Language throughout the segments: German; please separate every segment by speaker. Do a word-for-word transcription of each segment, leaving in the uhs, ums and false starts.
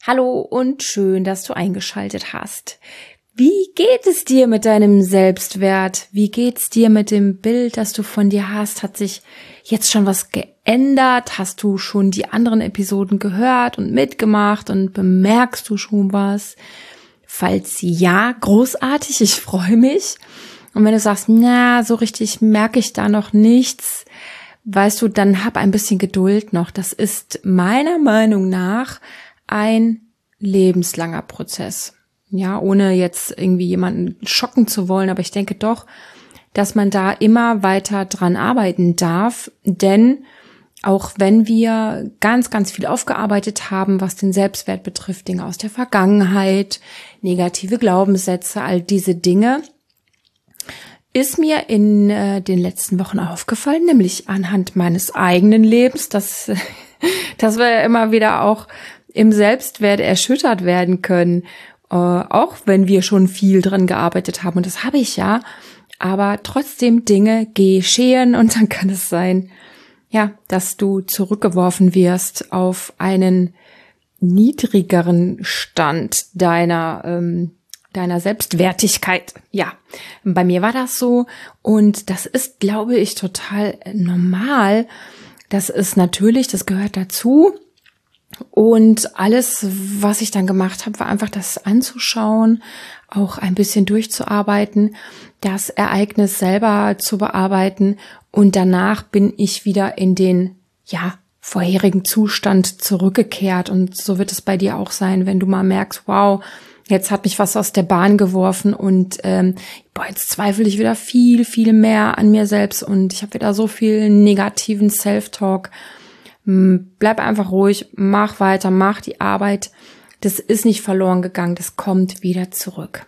Speaker 1: Hallo und schön, dass du eingeschaltet hast. Wie geht es dir mit deinem Selbstwert? Wie geht's dir mit dem Bild, das du von dir hast? Hat sich jetzt schon was geändert? Hast du schon die anderen Episoden gehört und mitgemacht und bemerkst du schon was? Falls ja, großartig, ich freue mich. Und wenn du sagst, na, so richtig merke ich da noch nichts, weißt du, dann hab ein bisschen Geduld noch. Das ist meiner Meinung nach ein lebenslanger Prozess. Ja, ohne jetzt irgendwie jemanden schocken zu wollen, aber ich denke doch, dass man da immer weiter dran arbeiten darf, denn auch wenn wir ganz, ganz viel aufgearbeitet haben, was den Selbstwert betrifft, Dinge aus der Vergangenheit, negative Glaubenssätze, all diese Dinge, ist mir in äh, den letzten Wochen aufgefallen, nämlich anhand meines eigenen Lebens, dass, dass wir immer wieder auch im Selbstwert erschüttert werden können, äh, auch wenn wir schon viel dran gearbeitet haben. Und das habe ich ja, aber trotzdem Dinge geschehen und dann kann es sein, ja, dass du zurückgeworfen wirst auf einen niedrigeren Stand deiner ähm, deiner Selbstwertigkeit. Ja, bei mir war das so und das ist, glaube ich, total normal. Das ist natürlich, das gehört dazu. Und alles, was ich dann gemacht habe, war einfach das anzuschauen, auch ein bisschen durchzuarbeiten, das Ereignis selber zu bearbeiten und danach bin ich wieder in den, ja, vorherigen Zustand zurückgekehrt und so wird es bei dir auch sein, wenn du mal merkst, wow, jetzt hat mich was aus der Bahn geworfen und ähm, boah, jetzt zweifle ich wieder viel, viel mehr an mir selbst und ich habe wieder so viel negativen Self-Talk. Bleib einfach ruhig, mach weiter, mach die Arbeit. Das ist nicht verloren gegangen, das kommt wieder zurück.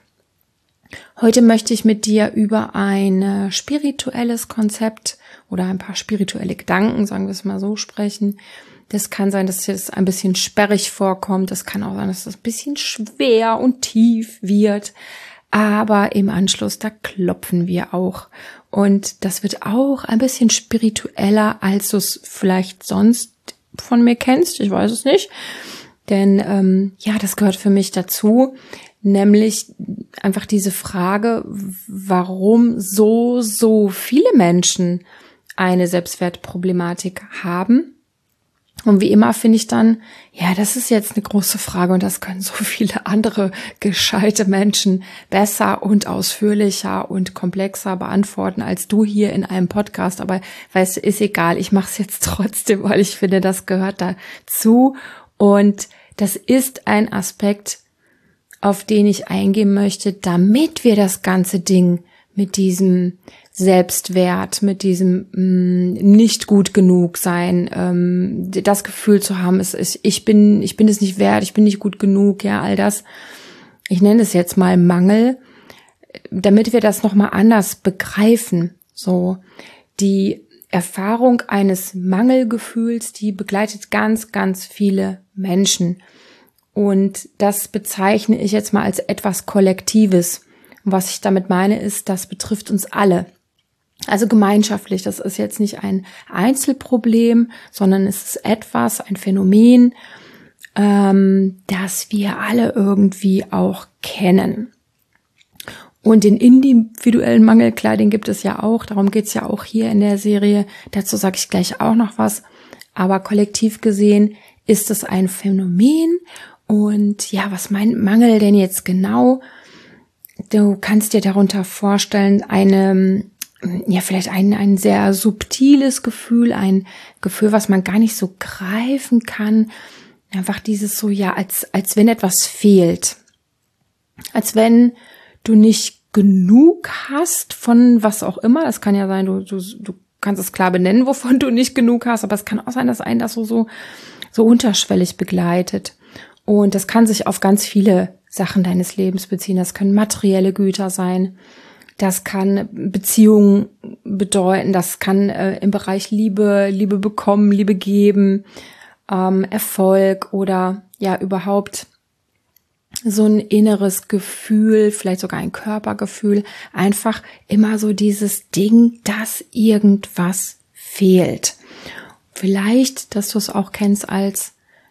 Speaker 1: Heute möchte ich mit dir über ein spirituelles Konzept oder ein paar spirituelle Gedanken, sagen wir es mal so, sprechen. Das kann sein, dass dir das ein bisschen sperrig vorkommt. Das kann auch sein, dass das ein bisschen schwer und tief wird. Aber im Anschluss, da klopfen wir auch. Und das wird auch ein bisschen spiritueller, als du es vielleicht sonst von mir kennst. Ich weiß es nicht. Denn ähm, ja, das gehört für mich dazu. Nämlich einfach diese Frage, warum so, so viele Menschen eine Selbstwertproblematik haben. Und wie immer finde ich dann, ja, das ist jetzt eine große Frage und das können so viele andere gescheite Menschen besser und ausführlicher und komplexer beantworten als du hier in einem Podcast. Aber weißt du, ist egal, ich mache es jetzt trotzdem, weil ich finde, das gehört dazu. Und das ist ein Aspekt, auf den ich eingehen möchte, damit wir das ganze Ding mit diesem Selbstwert, mit diesem mh, nicht gut genug sein, ähm, das Gefühl zu haben, es ist, ich bin, ich bin es nicht wert, ich bin nicht gut genug, ja, all das. Ich nenne es jetzt mal Mangel, damit wir das nochmal anders begreifen. So, die Erfahrung eines Mangelgefühls, die begleitet ganz, ganz viele Menschen. Und das bezeichne ich jetzt mal als etwas Kollektives. Und was ich damit meine, ist, das betrifft uns alle. Also gemeinschaftlich, das ist jetzt nicht ein Einzelproblem, sondern es ist etwas, ein Phänomen, ähm, das wir alle irgendwie auch kennen. Und den individuellen Mangel, klar, den gibt es ja auch, darum geht's ja auch hier in der Serie, dazu sage ich gleich auch noch was, aber kollektiv gesehen ist es ein Phänomen und ja, was meint Mangel denn jetzt genau? Du kannst dir darunter vorstellen, eine ja, vielleicht ein, ein sehr subtiles Gefühl, ein Gefühl, was man gar nicht so greifen kann. Einfach dieses so, ja, als, als wenn etwas fehlt. Als wenn du nicht genug hast von was auch immer. Das kann ja sein, du, du, du kannst es klar benennen, wovon du nicht genug hast, aber es kann auch sein, dass einen das so, so, so unterschwellig begleitet. Und das kann sich auf ganz viele Sachen deines Lebens beziehen. Das können materielle Güter sein. Das kann Beziehungen bedeuten, das kann äh, im Bereich Liebe, Liebe bekommen, Liebe geben, ähm, Erfolg oder ja überhaupt so ein inneres Gefühl, vielleicht sogar ein Körpergefühl, einfach immer so dieses Ding, dass irgendwas fehlt. Vielleicht, dass du es auch kennst als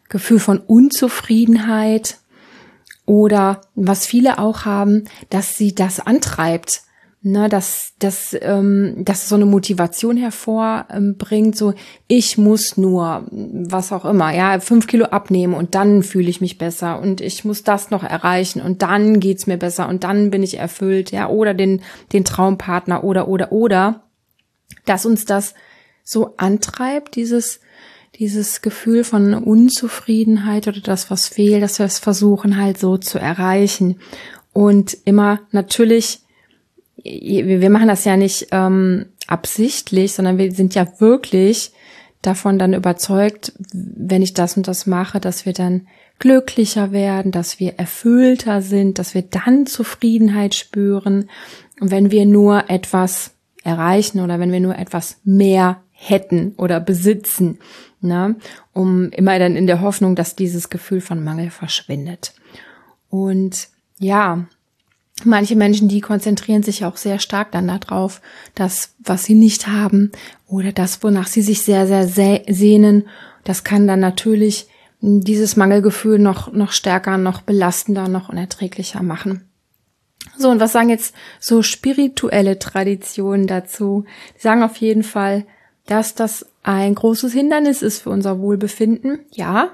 Speaker 1: Gefühl von Unzufriedenheit oder was viele auch haben, dass sie das antreibt, ne, dass dass ähm, dass so eine Motivation hervorbringt, so ich muss nur was auch immer, ja, fünf Kilo abnehmen und dann fühle ich mich besser und ich muss das noch erreichen und dann geht's mir besser und dann bin ich erfüllt, ja, oder den den Traumpartner oder oder oder, dass uns das so antreibt, dieses dieses Gefühl von Unzufriedenheit oder das, was fehlt, dass wir es versuchen halt so zu erreichen. Und immer natürlich, wir machen das ja nicht ähm, absichtlich, sondern wir sind ja wirklich davon dann überzeugt, wenn ich das und das mache, dass wir dann glücklicher werden, dass wir erfüllter sind, dass wir dann Zufriedenheit spüren. Und wenn wir nur etwas erreichen oder wenn wir nur etwas mehr hätten oder besitzen, ne, um immer dann in der Hoffnung, dass dieses Gefühl von Mangel verschwindet. Und ja, manche Menschen, die konzentrieren sich auch sehr stark dann darauf, das, was sie nicht haben oder das, wonach sie sich sehr, sehr sehnen. Das kann dann natürlich dieses Mangelgefühl noch, noch stärker, noch belastender, noch unerträglicher machen. So, und was sagen jetzt so spirituelle Traditionen dazu? Die sagen auf jeden Fall, dass das ein großes Hindernis ist für unser Wohlbefinden, ja,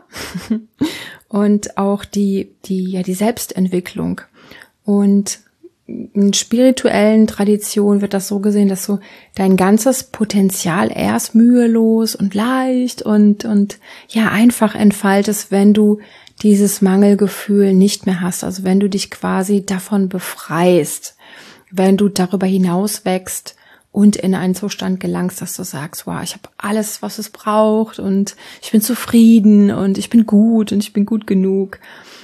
Speaker 1: und auch die die ja die Selbstentwicklung. Und in spirituellen Traditionen wird das so gesehen, dass so dein ganzes Potenzial erst mühelos und leicht und und ja einfach entfaltest, wenn du dieses Mangelgefühl nicht mehr hast, also wenn du dich quasi davon befreist, wenn du darüber hinaus wächst und in einen Zustand gelangst, dass du sagst, wow, ich habe alles, was es braucht und ich bin zufrieden und ich bin gut und ich bin gut genug.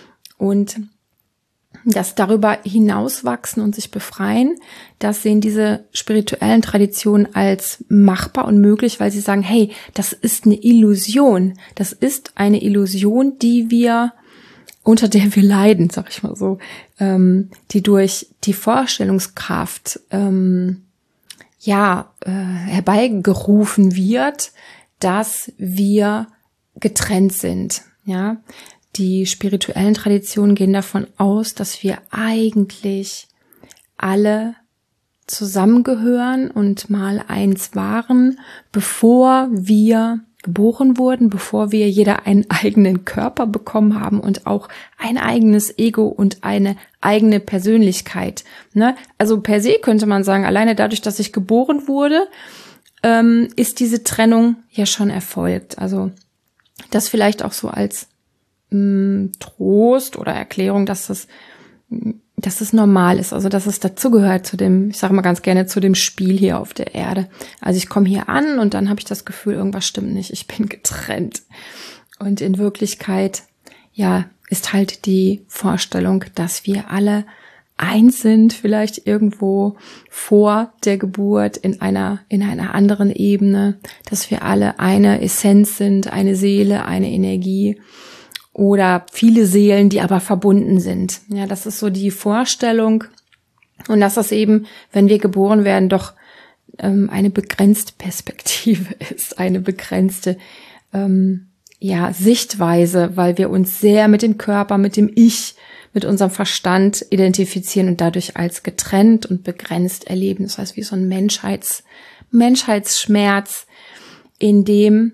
Speaker 1: Und das darüber hinauswachsen und sich befreien, das sehen diese spirituellen Traditionen als machbar und möglich, weil sie sagen, hey, das ist eine Illusion. Das ist eine Illusion, die wir, unter der wir leiden, sag ich mal so, ähm, die durch die Vorstellungskraft ähm, ja, äh, herbeigerufen wird, dass wir getrennt sind, ja. Die spirituellen Traditionen gehen davon aus, dass wir eigentlich alle zusammengehören und mal eins waren, bevor wir geboren wurden, bevor wir jeder einen eigenen Körper bekommen haben und auch ein eigenes Ego und eine eigene Persönlichkeit. Ne? Also per se könnte man sagen, alleine dadurch, dass ich geboren wurde, ähm, ist diese Trennung ja schon erfolgt. Also das vielleicht auch so als mh, Trost oder Erklärung, dass das dass es normal ist, also dass es dazugehört zu dem, ich sage mal ganz gerne, zu dem Spiel hier auf der Erde. Also ich komme hier an und dann habe ich das Gefühl, irgendwas stimmt nicht, ich bin getrennt. Und in Wirklichkeit, ja, ist halt die Vorstellung, dass wir alle eins sind, vielleicht irgendwo vor der Geburt in einer, in einer anderen Ebene, dass wir alle eine Essenz sind, eine Seele, eine Energie. Oder viele Seelen, die aber verbunden sind. Ja, das ist so die Vorstellung. Und dass das eben, wenn wir geboren werden, doch ähm, eine begrenzte Perspektive ist, eine begrenzte ähm, ja Sichtweise, weil wir uns sehr mit dem Körper, mit dem Ich, mit unserem Verstand identifizieren und dadurch als getrennt und begrenzt erleben. Das heißt, wie so ein Menschheits, Menschheitsschmerz, in dem,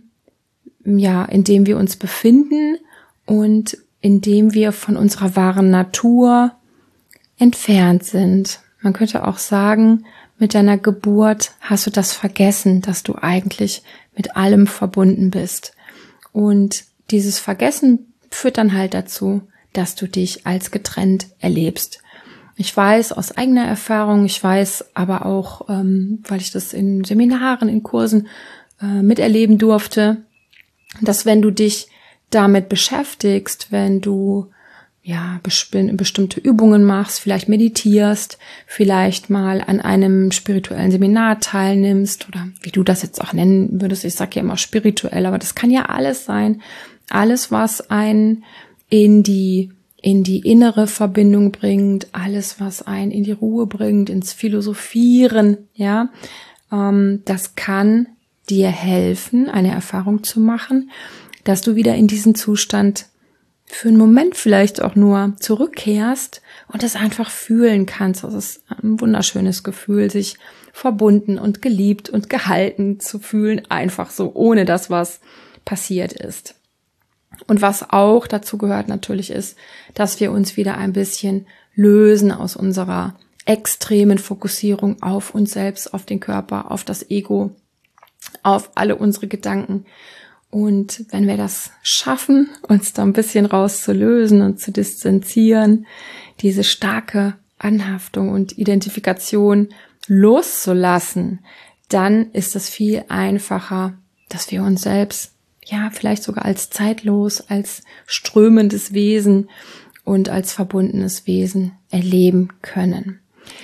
Speaker 1: ja, in dem wir uns befinden, und indem wir von unserer wahren Natur entfernt sind. Man könnte auch sagen, mit deiner Geburt hast du das vergessen, dass du eigentlich mit allem verbunden bist. Und dieses Vergessen führt dann halt dazu, dass du dich als getrennt erlebst. Ich weiß aus eigener Erfahrung, ich weiß aber auch, ähm, weil ich das in Seminaren, in Kursen äh, miterleben durfte, dass wenn du dich damit beschäftigst, wenn du ja bestimmte Übungen machst, vielleicht meditierst, vielleicht mal an einem spirituellen Seminar teilnimmst oder wie du das jetzt auch nennen würdest, ich sage ja immer spirituell, aber das kann ja alles sein, alles, was einen in die in die innere Verbindung bringt, alles, was einen in die Ruhe bringt, ins Philosophieren, ja, ähm, das kann dir helfen, eine Erfahrung zu machen, dass du wieder in diesen Zustand für einen Moment vielleicht auch nur zurückkehrst und es einfach fühlen kannst. Das ist ein wunderschönes Gefühl, sich verbunden und geliebt und gehalten zu fühlen, einfach so, ohne dass was passiert ist. Und was auch dazu gehört natürlich ist, dass wir uns wieder ein bisschen lösen aus unserer extremen Fokussierung auf uns selbst, auf den Körper, auf das Ego, auf alle unsere Gedanken. Und wenn wir das schaffen, uns da ein bisschen rauszulösen und zu distanzieren, diese starke Anhaftung und Identifikation loszulassen, dann ist es viel einfacher, dass wir uns selbst, ja, vielleicht sogar als zeitlos, als strömendes Wesen und als verbundenes Wesen erleben können.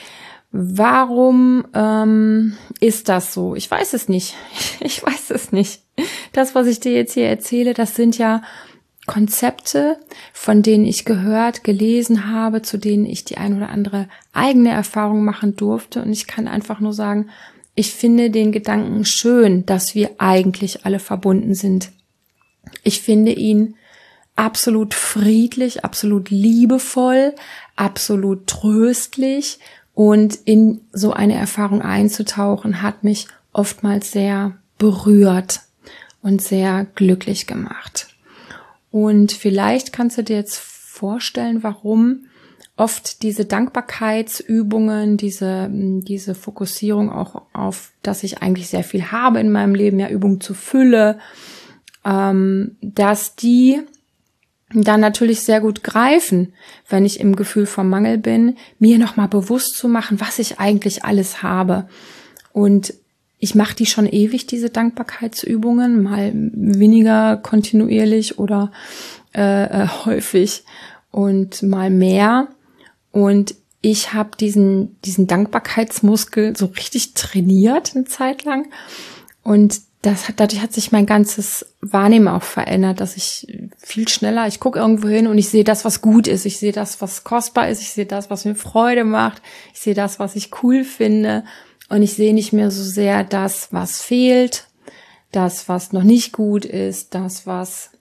Speaker 1: Warum ähm, ist das so? Ich weiß es nicht. Ich weiß es nicht. Das, was ich dir jetzt hier erzähle, das sind ja Konzepte, von denen ich gehört, gelesen habe, zu denen ich die ein oder andere eigene Erfahrung machen durfte. Und ich kann einfach nur sagen, ich finde den Gedanken schön, dass wir eigentlich alle verbunden sind. Ich finde ihn absolut friedlich, absolut liebevoll, absolut tröstlich. Und in so eine Erfahrung einzutauchen, hat mich oftmals sehr berührt und sehr glücklich gemacht. Und vielleicht kannst du dir jetzt vorstellen, warum oft diese Dankbarkeitsübungen, diese, diese Fokussierung auch auf, dass ich eigentlich sehr viel habe in meinem Leben, ja, Übung zur Fülle, ähm, dass die dann natürlich sehr gut greifen, wenn ich im Gefühl vom Mangel bin, mir nochmal bewusst zu machen, was ich eigentlich alles habe. Und ich mache die schon ewig, diese Dankbarkeitsübungen, mal weniger kontinuierlich oder äh, äh, häufig und mal mehr. Und ich habe diesen diesen Dankbarkeitsmuskel so richtig trainiert eine Zeit lang. Und das hat, dadurch hat sich mein ganzes Wahrnehmen auch verändert, dass ich viel schneller, ich gucke irgendwo hin und ich sehe das, was gut ist, ich sehe das, was kostbar ist, ich sehe das, was mir Freude macht, ich sehe das, was ich cool finde und ich sehe nicht mehr so sehr das, was fehlt, das, was noch nicht gut ist, das, was,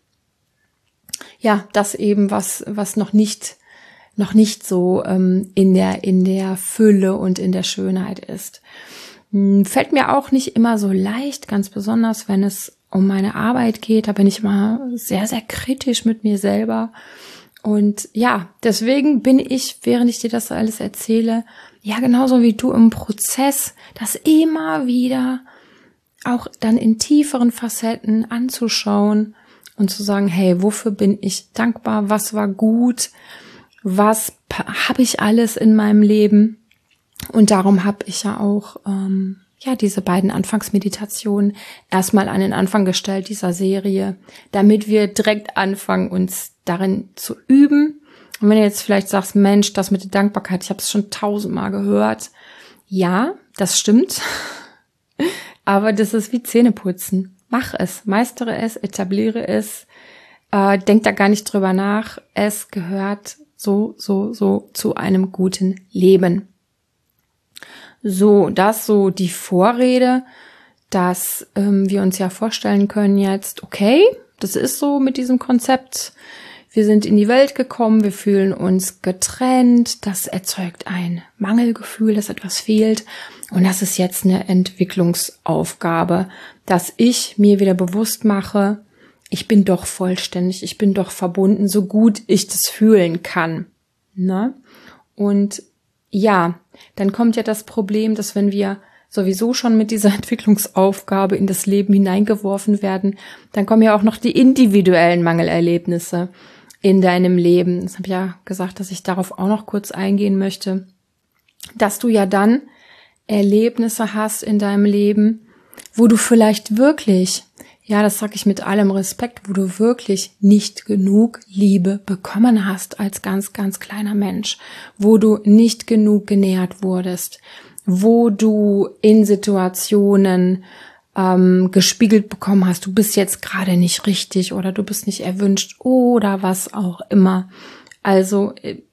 Speaker 1: ja, das eben, was, was noch nicht, noch nicht so ähm, in der, in der Fülle und in der Schönheit ist. Fällt mir auch nicht immer so leicht, ganz besonders, wenn es um meine Arbeit geht. Da bin ich immer sehr, sehr kritisch mit mir selber. Und ja, deswegen bin ich, während ich dir das alles erzähle, ja genauso wie du im Prozess, das immer wieder auch dann in tieferen Facetten anzuschauen und zu sagen, hey, wofür bin ich dankbar? Was war gut? Was habe ich alles in meinem Leben? Und darum habe ich ja auch ähm, ja diese beiden Anfangsmeditationen erstmal an den Anfang gestellt dieser Serie, damit wir direkt anfangen, uns darin zu üben. Und wenn du jetzt vielleicht sagst, Mensch, das mit der Dankbarkeit, ich habe es schon tausendmal gehört. Ja, das stimmt. Aber das ist wie Zähneputzen. Mach es, meistere es, etabliere es. Äh, denk da gar nicht drüber nach. Es gehört so, so, so zu einem guten Leben. So, das so die Vorrede, dass ähm, wir uns ja vorstellen können jetzt, okay, das ist so mit diesem Konzept, wir sind in die Welt gekommen, wir fühlen uns getrennt, das erzeugt ein Mangelgefühl, dass etwas fehlt und das ist jetzt eine Entwicklungsaufgabe, dass ich mir wieder bewusst mache, ich bin doch vollständig, ich bin doch verbunden, so gut ich das fühlen kann. Ne? Und ja, dann kommt ja das Problem, dass wenn wir sowieso schon mit dieser Entwicklungsaufgabe in das Leben hineingeworfen werden, dann kommen ja auch noch die individuellen Mangelerlebnisse in deinem Leben. Das habe ich ja gesagt, dass ich darauf auch noch kurz eingehen möchte, dass du ja dann Erlebnisse hast in deinem Leben, wo du vielleicht wirklich, ja, das sage ich mit allem Respekt, wo du wirklich nicht genug Liebe bekommen hast als ganz, ganz kleiner Mensch, wo du nicht genug genährt wurdest, wo du in Situationen ähm, gespiegelt bekommen hast, du bist jetzt gerade nicht richtig oder du bist nicht erwünscht oder was auch immer. Also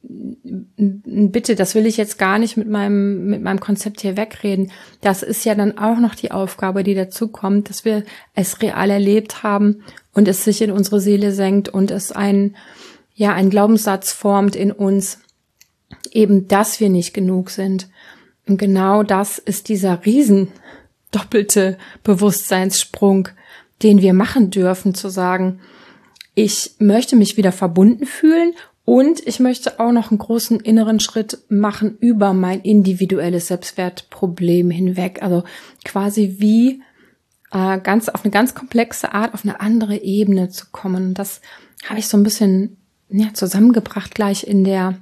Speaker 1: bitte, das will ich jetzt gar nicht mit meinem mit meinem Konzept hier wegreden. Das ist ja dann auch noch die Aufgabe, die dazu kommt, dass wir es real erlebt haben und es sich in unsere Seele senkt und es ein ja ein Glaubenssatz formt in uns, eben, dass wir nicht genug sind. Und genau das ist dieser riesen doppelte Bewusstseinssprung, den wir machen dürfen, zu sagen, ich möchte mich wieder verbunden fühlen und ich möchte auch noch einen großen inneren Schritt machen über mein individuelles Selbstwertproblem hinweg. Also quasi wie äh, ganz auf eine ganz komplexe Art, auf eine andere Ebene zu kommen. Und das habe ich so ein bisschen ja, zusammengebracht gleich in der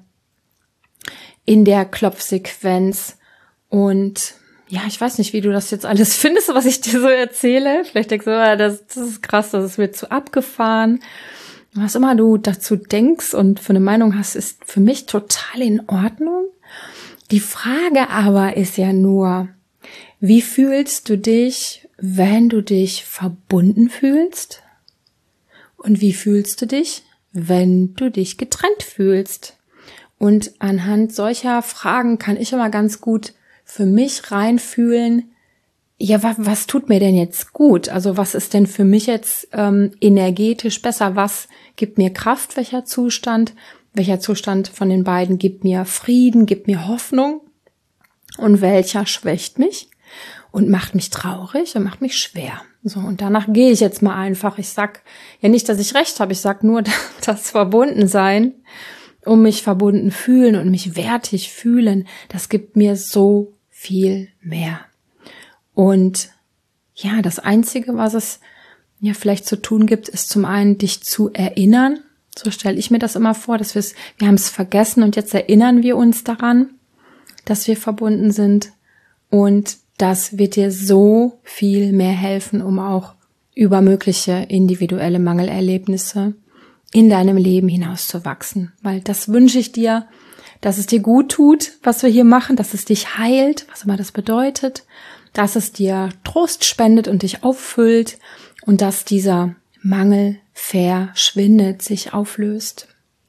Speaker 1: in der Klopfsequenz. Und ja, ich weiß nicht, wie du das jetzt alles findest, was ich dir so erzähle. Vielleicht denkst du, ah, das, das ist krass, das ist mir zu abgefahren. Was immer du dazu denkst und für eine Meinung hast, ist für mich total in Ordnung. Die Frage aber ist ja nur, wie fühlst du dich, wenn du dich verbunden fühlst? Und wie fühlst du dich, wenn du dich getrennt fühlst? Und anhand solcher Fragen kann ich immer ganz gut für mich reinfühlen, ja, was, was tut mir denn jetzt gut? Also was ist denn für mich jetzt ähm, energetisch besser? Was gibt mir Kraft? Welcher Zustand? Welcher Zustand von den beiden gibt mir Frieden, gibt mir Hoffnung? Und welcher schwächt mich und macht mich traurig und macht mich schwer? So, und danach gehe ich jetzt mal einfach. Ich sag ja nicht, dass ich recht habe. Ich sag nur, das Verbundensein, um mich verbunden fühlen und mich wertig fühlen, das gibt mir so viel mehr. Und ja, das Einzige, was es ja vielleicht zu tun gibt, ist zum einen, dich zu erinnern. So stelle ich mir das immer vor, dass wir es, wir haben es vergessen und jetzt erinnern wir uns daran, dass wir verbunden sind. Und das wird dir so viel mehr helfen, um auch über mögliche individuelle Mangelerlebnisse in deinem Leben hinaus zu wachsen. Weil das wünsche ich dir, dass es dir gut tut, was wir hier machen, dass es dich heilt, was immer das bedeutet, dass es dir Trost spendet und dich auffüllt und dass dieser Mangel verschwindet, sich auflöst.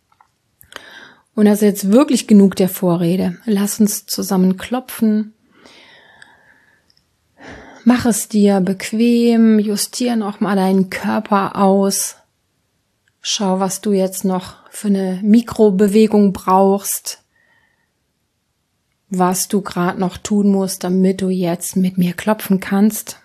Speaker 1: Und das ist jetzt wirklich genug der Vorrede. Lass uns zusammen klopfen. Mach es dir bequem, justier noch mal deinen Körper aus. Schau, was du jetzt noch für eine Mikrobewegung brauchst, was du gerade noch tun musst, damit du jetzt mit mir klopfen kannst.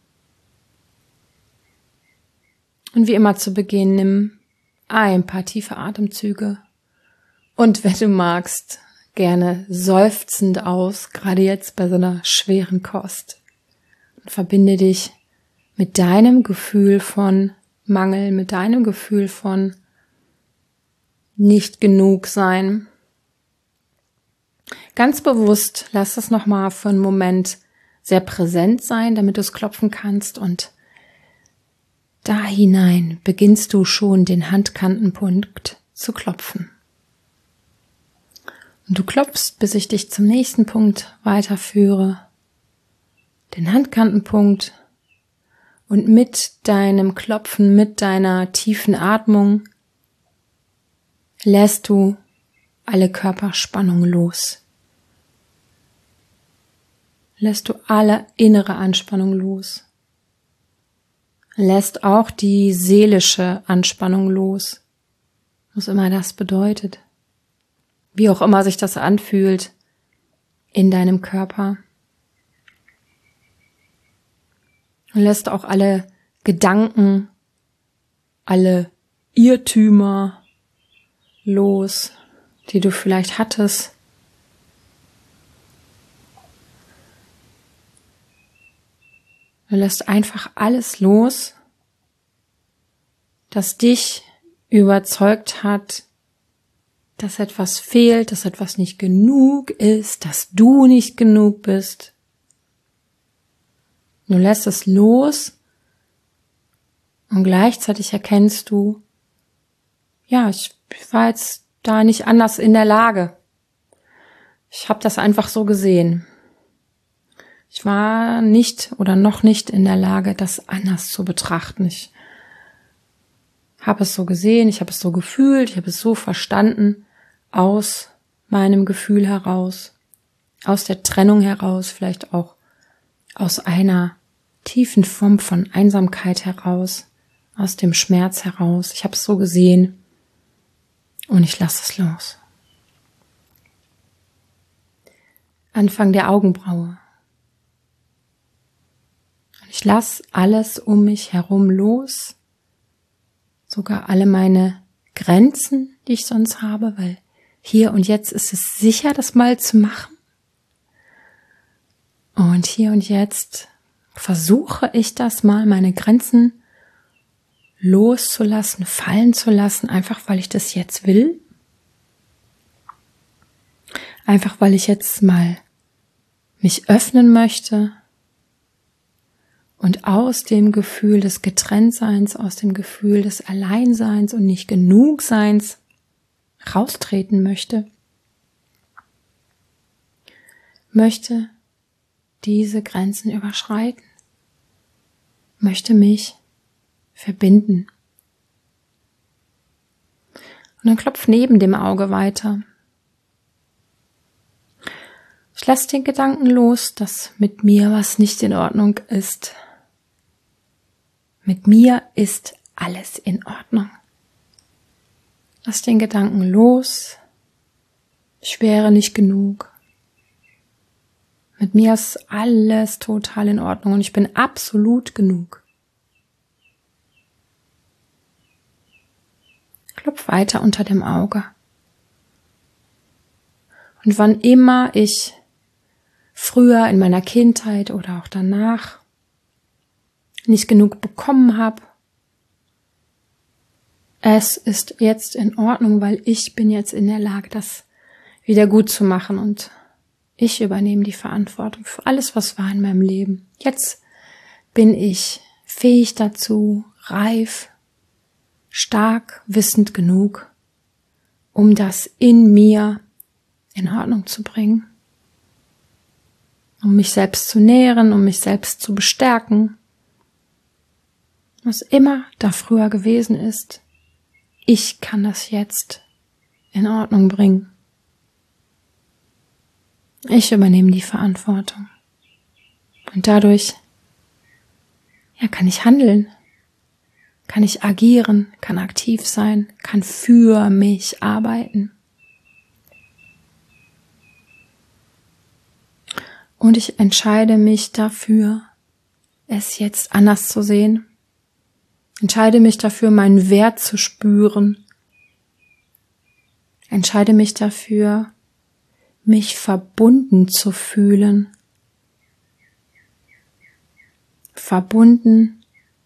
Speaker 1: Und wie immer zu Beginn, nimm ein paar tiefe Atemzüge und wenn du magst, gerne seufzend aus, gerade jetzt bei so einer schweren Kost. Und verbinde dich mit deinem Gefühl von Mangel, mit deinem Gefühl von nicht genug sein. Ganz bewusst lass das nochmal für einen Moment sehr präsent sein, damit du es klopfen kannst, und da hinein beginnst du schon den Handkantenpunkt zu klopfen. Und du klopfst, bis ich dich zum nächsten Punkt weiterführe, den Handkantenpunkt, und mit deinem Klopfen, mit deiner tiefen Atmung lässt du alle Körperspannung los. Lässt du alle innere Anspannung los. Lässt auch die seelische Anspannung los. Was immer das bedeutet. Wie auch immer sich das anfühlt in deinem Körper. Und lässt auch alle Gedanken, alle Irrtümer los, die du vielleicht hattest. Du lässt einfach alles los, das dich überzeugt hat, dass etwas fehlt, dass etwas nicht genug ist, dass du nicht genug bist. Du lässt es los und gleichzeitig erkennst du, ja, ich war jetzt da nicht anders in der Lage. Ich habe das einfach so gesehen. Ich war nicht oder noch nicht in der Lage, das anders zu betrachten. Ich habe es so gesehen, ich habe es so gefühlt, ich habe es so verstanden, aus meinem Gefühl heraus, aus der Trennung heraus, vielleicht auch aus einer tiefen Form von Einsamkeit heraus, aus dem Schmerz heraus. Ich habe es so gesehen und ich lasse es los. Anfang der Augenbraue. Und ich lasse alles um mich herum los, sogar alle meine Grenzen, die ich sonst habe, weil hier und jetzt ist es sicher, das mal zu machen. Und hier und jetzt versuche ich das mal, meine Grenzen loszulassen, fallen zu lassen, einfach weil ich das jetzt will. Einfach weil ich jetzt mal mich öffnen möchte und aus dem Gefühl des Getrenntseins, aus dem Gefühl des Alleinseins und nicht Genugseins raustreten möchte, möchte diese Grenzen überschreiten, möchte mich verbinden. Und dann klopft neben dem Auge weiter. Ich lasse den Gedanken los, dass mit mir was nicht in Ordnung ist. Mit mir ist alles in Ordnung. Lass den Gedanken los. Ich wäre nicht genug. Mit mir ist alles total in Ordnung und ich bin absolut genug. Klopf weiter unter dem Auge. Und wann immer ich früher in meiner Kindheit oder auch danach nicht genug bekommen habe, es ist jetzt in Ordnung, weil ich bin jetzt in der Lage, das wieder gut zu machen und ich übernehme die Verantwortung für alles, was war in meinem Leben. Jetzt bin ich fähig dazu, reif, stark, wissend genug, um das in mir in Ordnung zu bringen, um mich selbst zu nähren, um mich selbst zu bestärken. Was immer da früher gewesen ist, ich kann das jetzt in Ordnung bringen. Ich übernehme die Verantwortung. Und dadurch, ja, kann ich handeln, kann ich agieren, kann aktiv sein, kann für mich arbeiten. Und ich entscheide mich dafür, es jetzt anders zu sehen. Entscheide mich dafür, meinen Wert zu spüren. Entscheide mich dafür, mich verbunden zu fühlen. Verbunden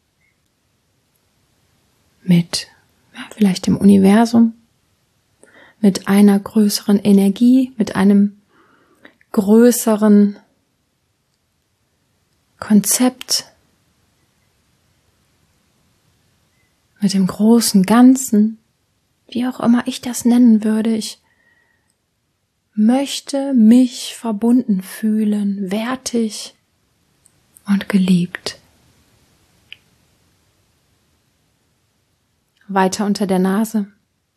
Speaker 1: mit ja, vielleicht dem Universum, mit einer größeren Energie, mit einem größeren Konzept, mit dem großen Ganzen, wie auch immer ich das nennen würde. Ich möchte mich verbunden fühlen, wertig und geliebt. Weiter unter der Nase.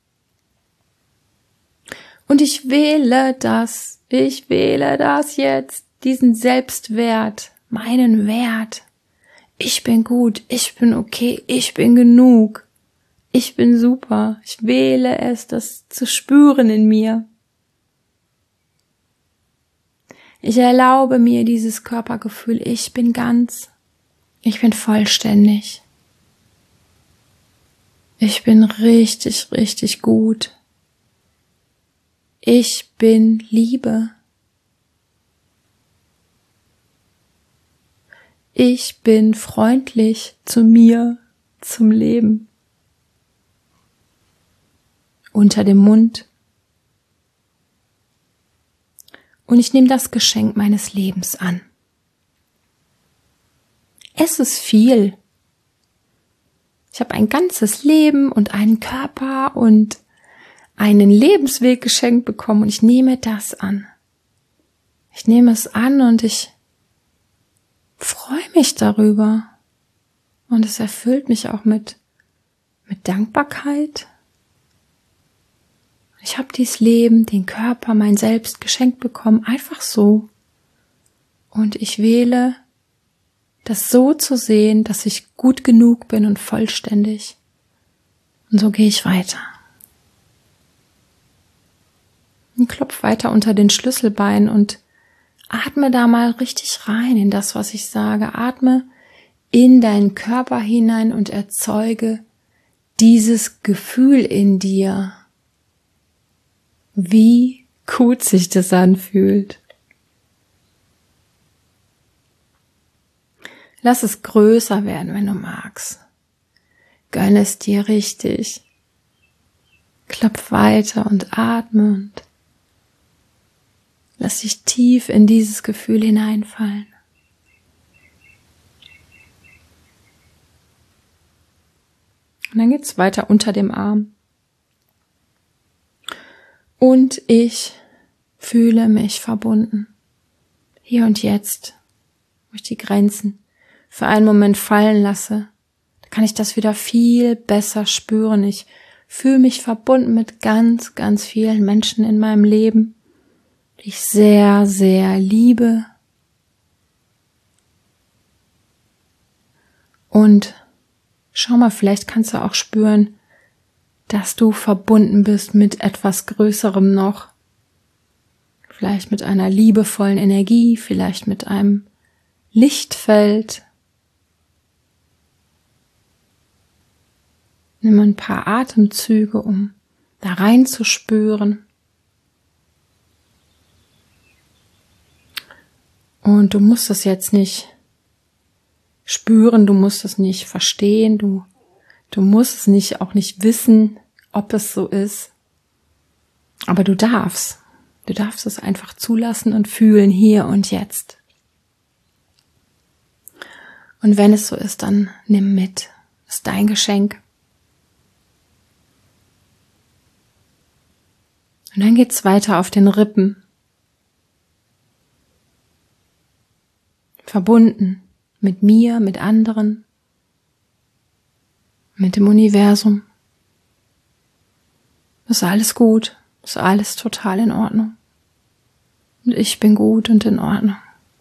Speaker 1: Und ich wähle das, ich wähle das jetzt, diesen Selbstwert, meinen Wert. Ich bin gut, ich bin okay, ich bin genug, ich bin super. Ich wähle es, das zu spüren in mir. Ich erlaube mir dieses Körpergefühl, ich bin ganz, ich bin vollständig. Ich bin richtig, richtig gut. Ich bin Liebe. Ich bin freundlich zu mir, zum Leben. Unter dem Mund. Und ich nehme das Geschenk meines Lebens an. Es ist viel. Ich habe ein ganzes Leben und einen Körper und einen Lebensweg geschenkt bekommen und ich nehme das an. Ich nehme es an und ich freue mich darüber. Und es erfüllt mich auch mit, mit Dankbarkeit. Ich habe dieses Leben, den Körper, mein Selbst geschenkt bekommen, einfach so. Und ich wähle, das so zu sehen, dass ich gut genug bin und vollständig. Und so gehe ich weiter. Und klopf weiter unter den Schlüsselbeinen und atme da mal richtig rein in das, was ich sage. Atme in deinen Körper hinein und erzeuge dieses Gefühl in dir, wie gut sich das anfühlt. Lass es größer werden, wenn du magst. Gönn es dir richtig. Klopf weiter und atme und lass dich tief in dieses Gefühl hineinfallen. Und dann geht's weiter unter dem Arm. Und ich fühle mich verbunden. Hier und jetzt, wo ich die Grenzen für einen Moment fallen lasse, da kann ich das wieder viel besser spüren. Ich fühle mich verbunden mit ganz, ganz vielen Menschen in meinem Leben, die ich sehr, sehr liebe. Und schau mal, vielleicht kannst du auch spüren, dass du verbunden bist mit etwas Größerem noch. Vielleicht mit einer liebevollen Energie, vielleicht mit einem Lichtfeld. Nimm ein paar Atemzüge, um da reinzuspüren. Und du musst es jetzt nicht spüren, du musst es nicht verstehen, du, du musst es nicht, auch nicht wissen, ob es so ist. Aber du darfst, du darfst es einfach zulassen und fühlen, hier und jetzt. Und wenn es so ist, dann nimm mit, das ist dein Geschenk. Und dann geht's weiter auf den Rippen. Verbunden mit mir, mit anderen, mit dem Universum. Ist alles gut, ist alles total in Ordnung. Und ich bin gut und in Ordnung.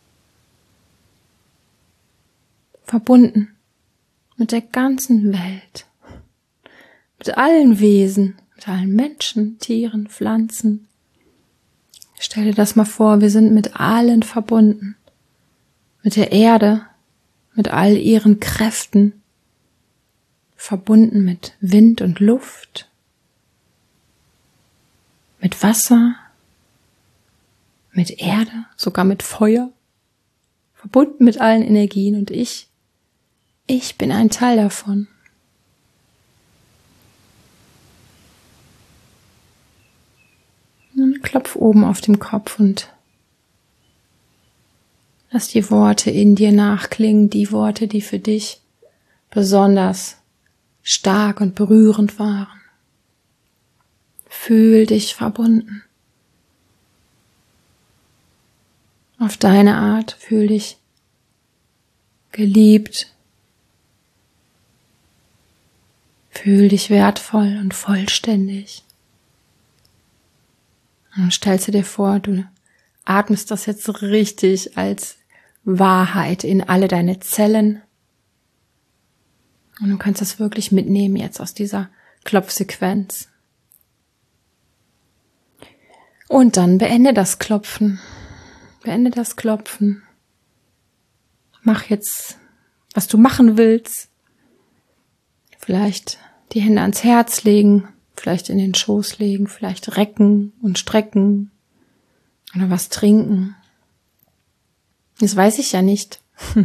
Speaker 1: Verbunden mit der ganzen Welt, mit allen Wesen, mit allen Menschen, Tieren, Pflanzen. Stell dir das mal vor, wir sind mit allen verbunden. Mit der Erde, mit all ihren Kräften, verbunden mit Wind und Luft, mit Wasser, mit Erde, sogar mit Feuer, verbunden mit allen Energien und ich, ich bin ein Teil davon. Und klopf oben auf dem Kopf und lass die Worte in dir nachklingen, die Worte, die für dich besonders stark und berührend waren. Fühl dich verbunden. Auf deine Art, fühl dich geliebt. Fühl dich wertvoll und vollständig. Und dann stellst du dir vor, du atmest das jetzt richtig als Wahrheit in alle deine Zellen. Und du kannst das wirklich mitnehmen jetzt aus dieser Klopfsequenz. Und dann beende das Klopfen. Beende das Klopfen. Mach jetzt, was du machen willst. Vielleicht die Hände ans Herz legen, vielleicht in den Schoß legen, vielleicht recken und strecken oder was trinken. Das weiß ich ja nicht.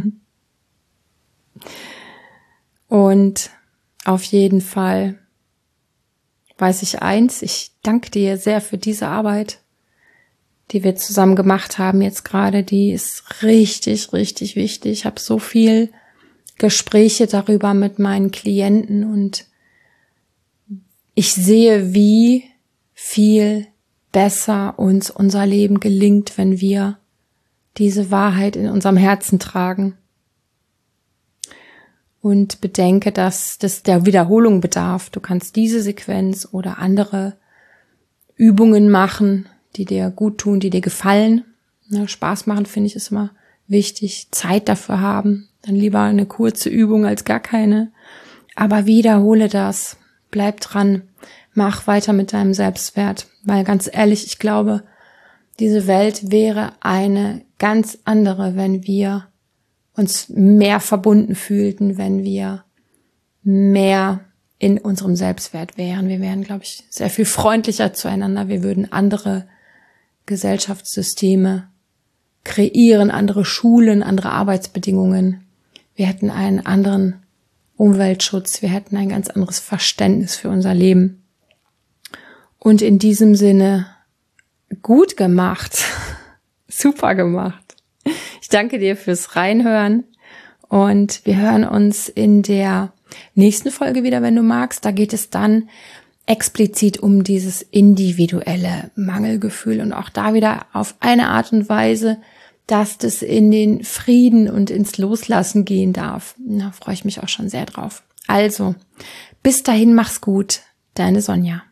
Speaker 1: Und auf jeden Fall weiß ich eins, ich danke dir sehr für diese Arbeit, die wir zusammen gemacht haben jetzt gerade. Die ist richtig, richtig wichtig. Ich habe so viel Gespräche darüber mit meinen Klienten und ich sehe, wie viel besser uns unser Leben gelingt, wenn wir diese Wahrheit in unserem Herzen tragen. und bedenke, dass das der Wiederholung bedarf. Du kannst diese Sequenz oder andere Übungen machen, die dir gut tun, die dir gefallen. Ja, Spaß machen, finde ich, ist immer wichtig. Zeit dafür haben. Dann lieber eine kurze Übung als gar keine. Aber wiederhole das. Bleib dran. Mach weiter mit deinem Selbstwert. Weil ganz ehrlich, ich glaube, diese Welt wäre eine ganz andere, wenn wir uns mehr verbunden fühlten, wenn wir mehr in unserem Selbstwert wären. Wir wären, glaube ich, sehr viel freundlicher zueinander. Wir würden andere Gesellschaftssysteme kreieren, andere Schulen, andere Arbeitsbedingungen. Wir hätten einen anderen Umweltschutz. Wir hätten ein ganz anderes Verständnis für unser Leben. Und in diesem Sinne gut gemacht. Super gemacht. Ich danke dir fürs Reinhören und wir hören uns in der nächsten Folge wieder, wenn du magst. Da geht es dann explizit um dieses individuelle Mangelgefühl und auch da wieder auf eine Art und Weise, dass das in den Frieden und ins Loslassen gehen darf. Da freue ich mich auch schon sehr drauf. Also, bis dahin, mach's gut. Deine Sonja.